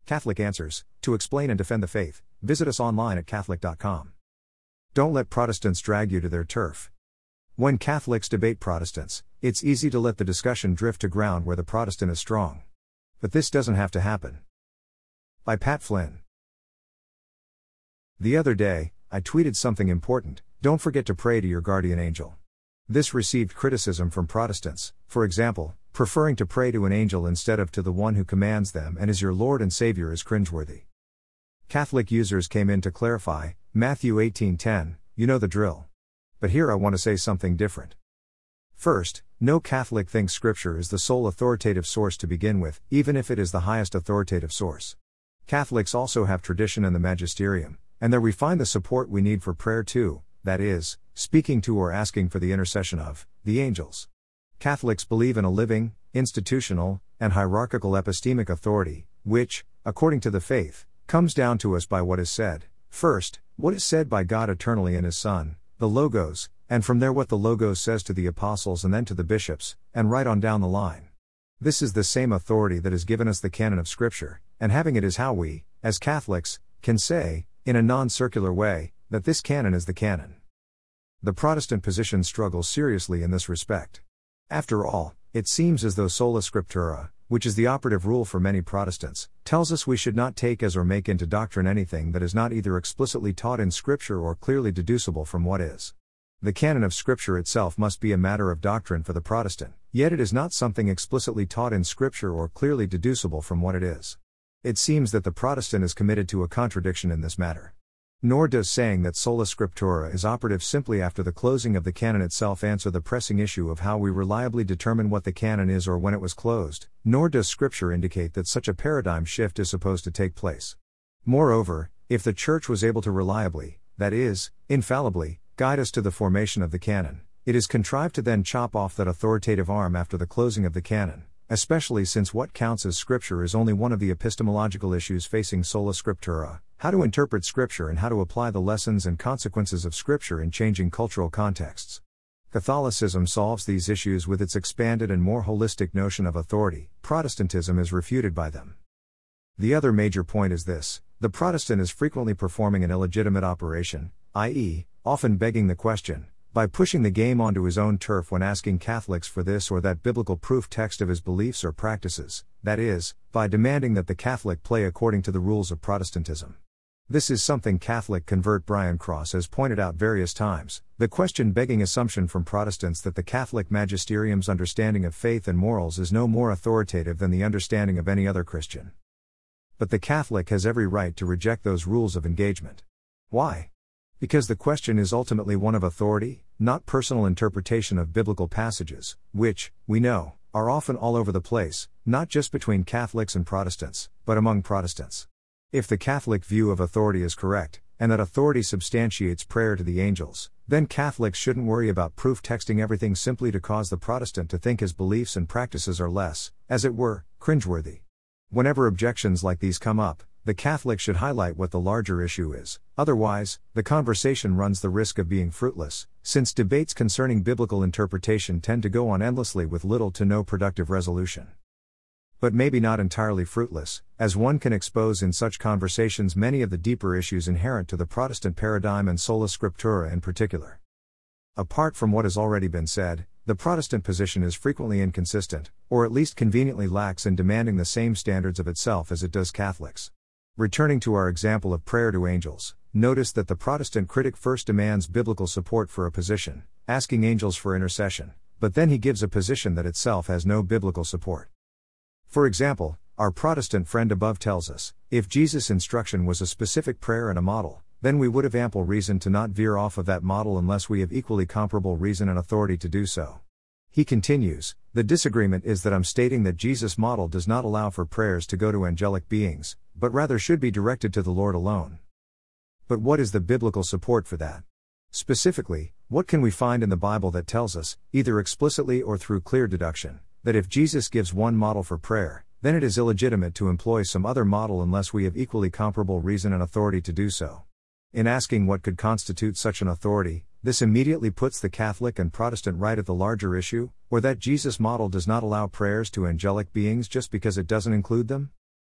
Catholic Answers. To explain and defend the faith, visit us online at Catholic.com. Don't let Protestants drag you to their turf. When Catholics debate Protestants, it's easy to let the discussion drift to ground where the Protestant is strong. But this doesn't have to happen. By Pat Flynn. The other day, I tweeted something important: don't forget to pray to your guardian angel. This received criticism from Protestants, for example, preferring to pray to an angel instead of to the one who commands them and is your Lord and Savior is cringeworthy. Catholic users came in to clarify, Matthew 18:10, you know the drill. But here I want to say something different. First, no Catholic thinks Scripture is the sole authoritative source to begin with, even if it is the highest authoritative source. Catholics also have tradition and the magisterium, and there we find the support we need for prayer too, that is, speaking to or asking for the intercession of the angels. Catholics believe in a living, institutional, and hierarchical epistemic authority, which, according to the faith, comes down to us by what is said. First, what is said by God eternally in His Son, the Logos, and from there what the Logos says to the apostles and then to the bishops, and right on down the line. This is the same authority that has given us the canon of Scripture, and having it is how we, as Catholics, can say, in a non-circular way, that this canon is the canon. The Protestant position struggles seriously in this respect. After all, it seems as though sola scriptura, which is the operative rule for many Protestants, tells us we should not take as or make into doctrine anything that is not either explicitly taught in Scripture or clearly deducible from what is. The canon of Scripture itself must be a matter of doctrine for the Protestant, yet it is not something explicitly taught in Scripture or clearly deducible from what it is. It seems that the Protestant is committed to a contradiction in this matter. Nor does saying that sola scriptura is operative simply after the closing of the canon itself answer the pressing issue of how we reliably determine what the canon is or when it was closed, nor does Scripture indicate that such a paradigm shift is supposed to take place. Moreover, if the Church was able to reliably, that is, infallibly, guide us to the formation of the canon, it is contrived to then chop off that authoritative arm after the closing of the canon, especially since what counts as Scripture is only one of the epistemological issues facing sola scriptura, how to interpret Scripture and how to apply the lessons and consequences of Scripture in changing cultural contexts. Catholicism solves these issues with its expanded and more holistic notion of authority. Protestantism is refuted by them. The other major point is this: the Protestant is frequently performing an illegitimate operation, i.e., often begging the question, by pushing the game onto his own turf when asking Catholics for this or that biblical proof text of his beliefs or practices, that is, by demanding that the Catholic play according to the rules of Protestantism. This is something Catholic convert Brian Cross has pointed out various times, the question-begging assumption from Protestants that the Catholic magisterium's understanding of faith and morals is no more authoritative than the understanding of any other Christian. But the Catholic has every right to reject those rules of engagement. Why? Because the question is ultimately one of authority, not personal interpretation of biblical passages, which, we know, are often all over the place, not just between Catholics and Protestants, but among Protestants. If the Catholic view of authority is correct, and that authority substantiates prayer to the angels, then Catholics shouldn't worry about proof texting everything simply to cause the Protestant to think his beliefs and practices are less, as it were, cringeworthy. Whenever objections like these come up, the Catholic should highlight what the larger issue is, otherwise, the conversation runs the risk of being fruitless, since debates concerning biblical interpretation tend to go on endlessly with little to no productive resolution. But maybe not entirely fruitless, as one can expose in such conversations many of the deeper issues inherent to the Protestant paradigm and sola scriptura in particular. Apart from what has already been said, the Protestant position is frequently inconsistent, or at least conveniently lax in demanding the same standards of itself as it does Catholics. Returning to our example of prayer to angels, notice that the Protestant critic first demands biblical support for a position, asking angels for intercession, but then he gives a position that itself has no biblical support. For example, our Protestant friend above tells us, if Jesus' instruction was a specific prayer and a model, then we would have ample reason to not veer off of that model unless we have equally comparable reason and authority to do so. He continues, the disagreement is that I'm stating that Jesus' model does not allow for prayers to go to angelic beings, but rather should be directed to the Lord alone. But what is the biblical support for that? Specifically, what can we find in the Bible that tells us, either explicitly or through clear deduction, that if Jesus gives one model for prayer, then it is illegitimate to employ some other model unless we have equally comparable reason and authority to do so? In asking what could constitute such an authority, this immediately puts the Catholic and Protestant right at the larger issue, or that Jesus' model does not allow prayers to angelic beings just because it doesn't include them?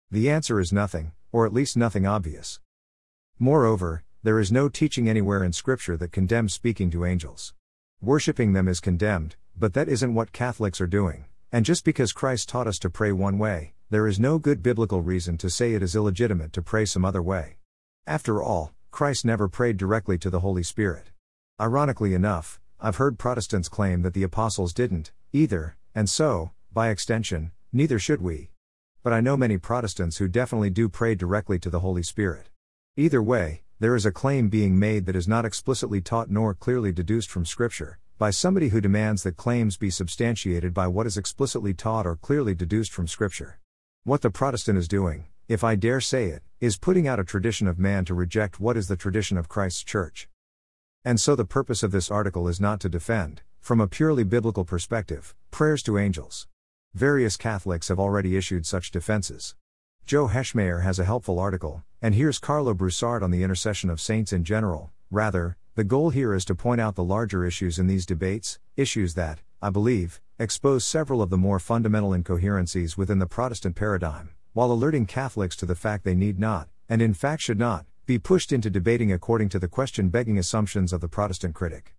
The answer is nothing, or at least nothing obvious. Moreover, there is no teaching anywhere in Scripture that condemns speaking to angels. Worshipping them is condemned, but that isn't what Catholics are doing, and just because Christ taught us to pray one way, there is no good biblical reason to say it is illegitimate to pray some other way. After all, Christ never prayed directly to the Holy Spirit. Ironically enough, I've heard Protestants claim that the apostles didn't, either, and so, by extension, neither should we. But I know many Protestants who definitely do pray directly to the Holy Spirit. Either way, there is a claim being made that is not explicitly taught nor clearly deduced from Scripture, by somebody who demands that claims be substantiated by what is explicitly taught or clearly deduced from Scripture. What the Protestant is doing, if I dare say it, is putting out a tradition of man to reject what is the tradition of Christ's Church. And so the purpose of this article is not to defend, from a purely biblical perspective, prayers to angels. Various Catholics have already issued such defenses. Joe Heschmeyer has a helpful article, and here's Carlo Broussard on the intercession of saints in general. Rather, the goal here is to point out the larger issues in these debates, issues that, I believe, expose several of the more fundamental incoherencies within the Protestant paradigm, while alerting Catholics to the fact they need not, and in fact should not, be pushed into debating according to the question-begging assumptions of the Protestant critic.